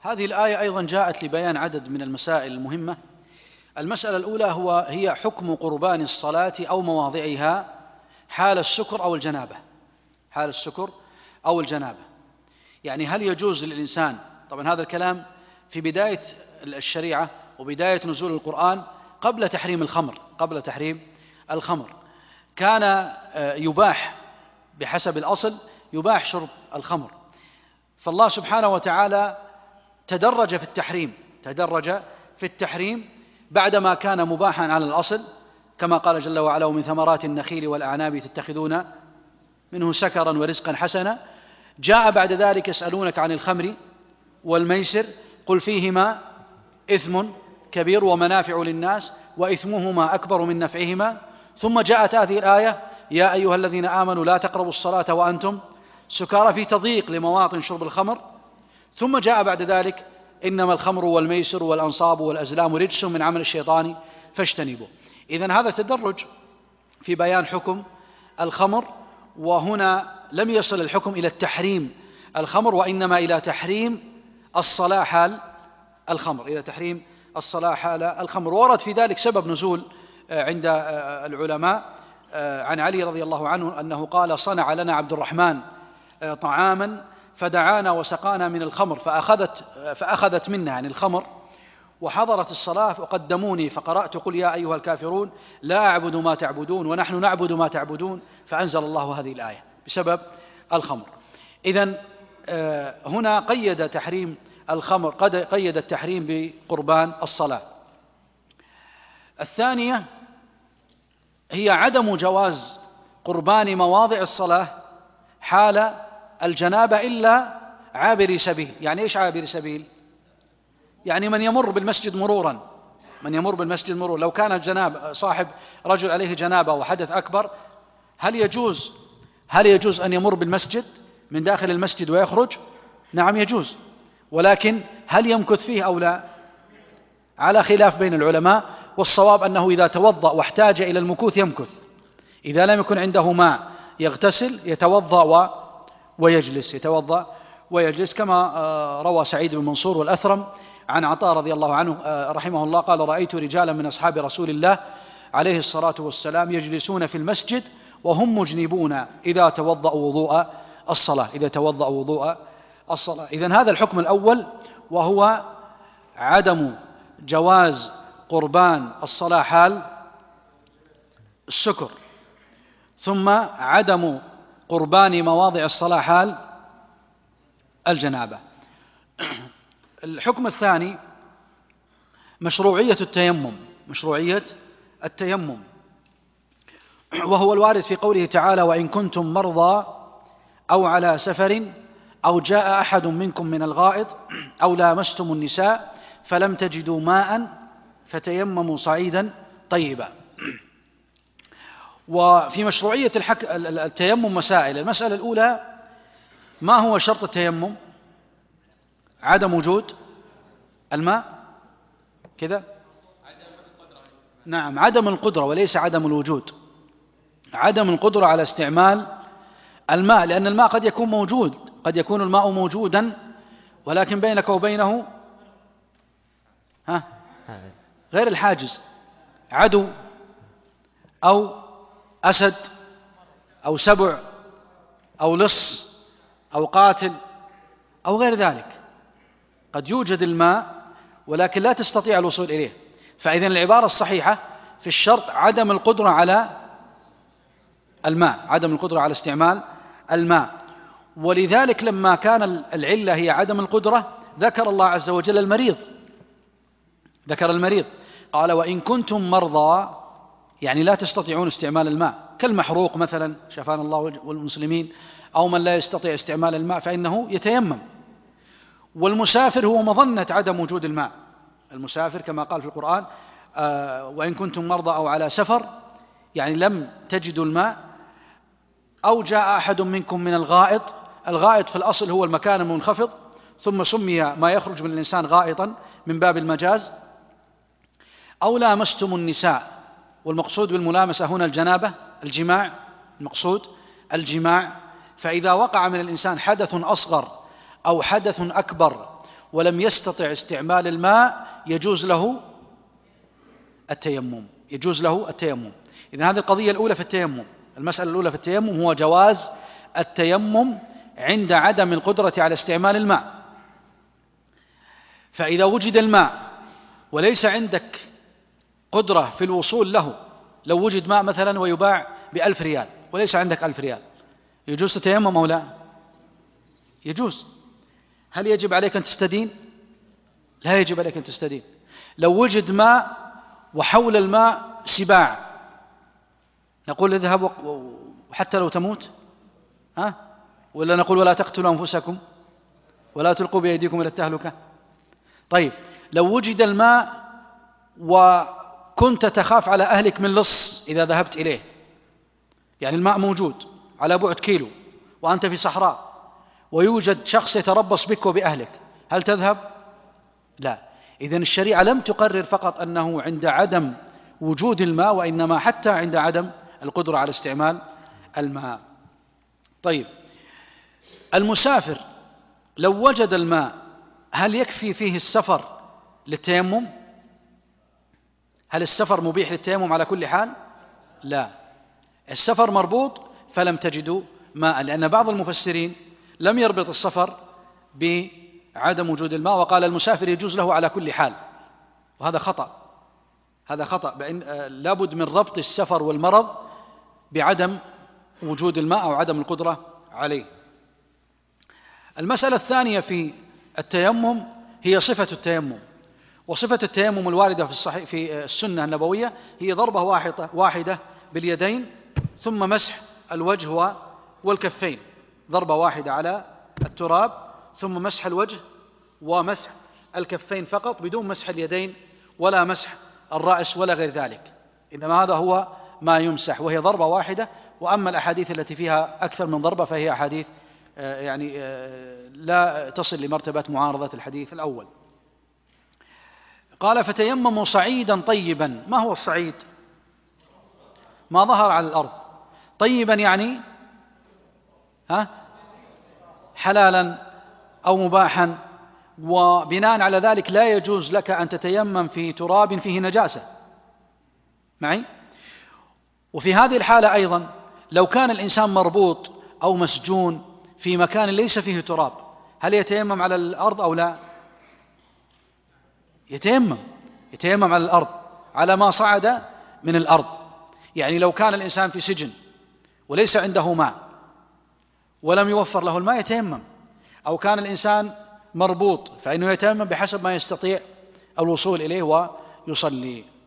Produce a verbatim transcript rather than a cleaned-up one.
هذه الآية أيضا جاءت لبيان عدد من المسائل المهمة. المسألة الأولى هو هي حكم قربان الصلاة أو مواضعها حال السكر أو الجنابة. حال السكر أو الجنابة، يعني هل يجوز للإنسان، طبعا هذا الكلام في بداية الشريعة وبداية نزول القرآن قبل تحريم الخمر، قبل تحريم الخمر كان يباح بحسب الأصل، يباح شرب الخمر، فالله سبحانه وتعالى تدرج في التحريم، تدرج في التحريم بعدما كان مباحا على الأصل، كما قال جل وعلا: ومن ثمرات النخيل والأعناب تتخذون منه سكرا ورزقا حسنا. جاء بعد ذلك: يسألونك عن الخمر والميسر قل فيهما إثم كبير ومنافع للناس وإثمهما أكبر من نفعهما. ثم جاءت هذه الآية: يا أيها الذين آمنوا لا تقربوا الصلاة وأنتم سكارى، في تضييق لمواطن شرب الخمر. ثم جاء بعد ذلك: إنما الخمر والميسر والأنصاب والأزلام رجس من عمل الشيطان فاجتنبوه. إذن هذا تدرج في بيان حكم الخمر، وهنا لم يصل الحكم إلى التحريم الخمر، وإنما إلى تحريم الصلاة حال الخمر، إلى تحريم الصلاة حال الخمر. ورد في ذلك سبب نزول عند العلماء عن علي رضي الله عنه أنه قال: صنع لنا عبد الرحمن طعاما فدعانا وسقانا من الخمر فأخذت, فأخذت منا يعني الخمر، وحضرت الصلاة وقدموني فقرأت: قل يا أيها الكافرون لا أعبد ما تعبدون ونحن نعبد ما تعبدون، فأنزل الله هذه الآية بسبب الخمر. إذن هنا قيد تحريم الخمر، قد قيد التحريم بقربان الصلاة. الثانية هي عدم جواز قربان مواضع الصلاة حال الجنابة إلا عابر سبيل. يعني إيش عابر سبيل؟ يعني من يمر بالمسجد مرورا، من يمر بالمسجد مرورا. لو كان الجناب صاحب رجل عليه جنابة وحدث أكبر، هل يجوز هل يجوز أن يمر بالمسجد من داخل المسجد ويخرج؟ نعم يجوز، ولكن هل يمكث فيه أو لا؟ على خلاف بين العلماء، والصواب أنه إذا توضأ واحتاج إلى المكوث يمكث، إذا لم يكن عنده ماء يغتسل يتوضأ و... ويجلس يتوضأ ويجلس كما روى سعيد بن منصور والأثرم عن عطاء رضي الله عنه رحمه الله قال: رأيت رجالا من أصحاب رسول الله عليه الصلاة والسلام يجلسون في المسجد وهم مجنبون إذا توضأوا وضوء الصلاة إذا توضأوا وضوء الصلاة. إذن هذا الحكم الأول، وهو عدم جواز قربان الصلاة حال السكر. ثم عدم قربان مواضع الصلاة حال الجنابة. الحكم الثاني مشروعية التيمم، مشروعية التيمم، وهو الوارد في قوله تعالى: وإن كنتم مرضى أو على سفر أو جاء أحد منكم من الغائط أو لامستم النساء فلم تجدوا ماء فتيمموا صعيدا طيبا. وفي مشروعية الحك... التيمم مسائل. المسألة الأولى: ما هو شرط التيمم؟ عدم وجود الماء كذا؟ نعم، عدم القدرة وليس عدم الوجود، عدم القدرة على استعمال الماء، لأن الماء قد يكون موجود، قد يكون الماء موجودا ولكن بينك وبينه ها غير الحاجز، عدو أو أسد أو سبع أو لص أو قاتل أو غير ذلك. قد يوجد الماء ولكن لا تستطيع الوصول إليه. فإذن العبارة الصحيحة في الشرط عدم القدرة على الماء، عدم القدرة على استعمال الماء. ولذلك لما كان العلة هي عدم القدرة ذكر الله عز وجل المريض، ذكر المريض قال: وإن كنتم مرضى، يعني لا تستطيعون استعمال الماء، كالمحروق مثلا شفانا الله والمسلمين، أو من لا يستطيع استعمال الماء فإنه يتيمم. والمسافر هو مظنة عدم وجود الماء، المسافر كما قال في القرآن: آه وإن كنتم مرضى أو على سفر، يعني لم تجدوا الماء. أو جاء أحد منكم من الغائط، الغائط في الأصل هو المكان المنخفض، ثم سمي ما يخرج من الإنسان غائطا من باب المجاز. أو لامستم النساء، والمقصود بالملامسة هنا الجنابة، الجماع، المقصود الجماع. فإذا وقع من الإنسان حدث أصغر أو حدث أكبر ولم يستطع استعمال الماء يجوز له التيمم، يجوز له التيمم. إذن هذه القضية الأولى في التيمم. المسألة الأولى في التيمم هو جواز التيمم عند عدم القدرة على استعمال الماء. فإذا وجد الماء وليس عندك قدرة في الوصول له، لو وجد ماء مثلا ويباع بألف ريال وليس عندك ألف ريال، يجوز تتيمم أو لا؟ يجوز. هل يجب عليك أن تستدين؟ لا يجب عليك أن تستدين. لو وجد ماء وحول الماء سباع، نقول اذهب حتى لو تموت؟ ها؟ ولا نقول ولا تقتلوا أنفسكم ولا تلقوا بأيديكم إلى التهلكة؟ طيب لو وجد الماء وكنت تخاف على أهلك من لص إذا ذهبت إليه، يعني الماء موجود على بعد كيلو وأنت في صحراء ويوجد شخص يتربص بك وبأهلك، هل تذهب؟ لا. إذن الشريعة لم تقرر فقط أنه عند عدم وجود الماء، وإنما حتى عند عدم القدرة على استعمال الماء. طيب المسافر لو وجد الماء هل يكفي فيه السفر للتيمم؟ هل السفر مبيح للتيمم على كل حال؟ لا، السفر مربوط فلم تجدوا ماء، لأن بعض المفسرين لم يربط السفر بعدم وجود الماء وقال المسافر يجوز له على كل حال، وهذا خطأ. هذا خطأ، بأن لابد من ربط السفر والمرض بعدم وجود الماء أو عدم القدرة عليه. المسألة الثانية في التيمم هي صفة التيمم. وصفة التيمم الواردة في الصحيح في السنة النبوية هي ضربة واحدة واحدة باليدين ثم مسح الوجه والكفين، ضربة واحدة على التراب ثم مسح الوجه ومسح الكفين فقط بدون مسح اليدين ولا مسح الرأس ولا غير ذلك، إنما هذا هو ما يمسح، وهي ضربة واحدة. وأما الأحاديث التي فيها أكثر من ضربة فهي أحاديث يعني لا تصل لمرتبة معارضة الحديث الأول. قال فتيمموا صعيدا طيبا. ما هو الصعيد؟ ما ظهر على الأرض. طيبا يعني ها حلالا أو مباحا، وبناء على ذلك لا يجوز لك أن تتيمم في تراب فيه نجاسة معي. وفي هذه الحالة أيضا لو كان الإنسان مربوط أو مسجون في مكان ليس فيه تراب، هل يتيمم على الأرض أو لا؟ يتيمم يتيمم على الأرض على ما صعد من الأرض. يعني لو كان الإنسان في سجن وليس عنده ماء ولم يوفر له الماء يتيمم، أو كان الإنسان مربوط فإنه يتيمم بحسب ما يستطيع الوصول إليه ويصلي.